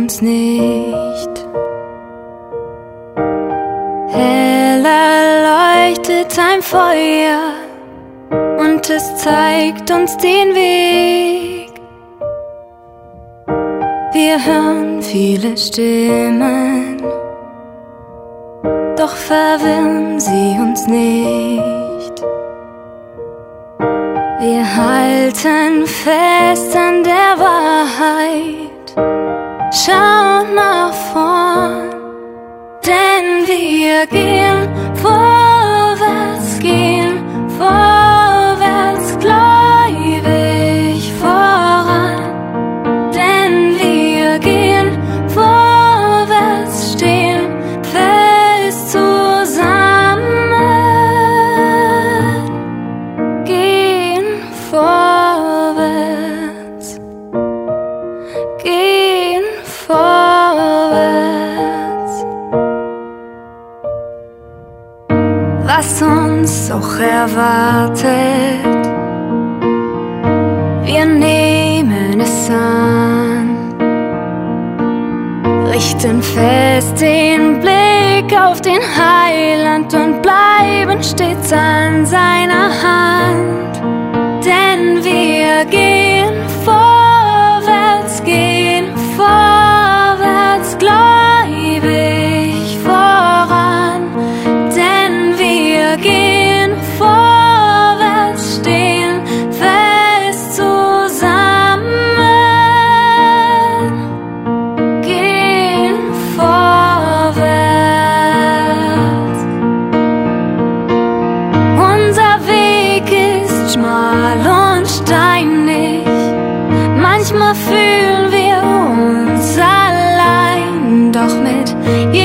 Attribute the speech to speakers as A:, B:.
A: uns nicht. Heller leuchtet ein Feuer und es zeigt uns den Weg. Wir hören viele Stimmen, doch verwirren sie uns nicht. Wir halten fest an der Wahrheit, schauen nach vorn, denn wir gehen vorwärts, gläubig voran. Denn wir gehen vorwärts, stehen fest zusammen, gehen vorwärts, gehen vorwärts. Was uns auch erwartet, wir nehmen es an, richten fest den Blick auf den Heiland und bleiben stets an seiner Hand. Denn wir gehen vorwärts, gläubig voran. Denn wir gehen vorwärts, stehen fest zusammen, gehen vorwärts. Unser Weg ist schmal und steinig, manchmal fühlen wir uns allein, doch mit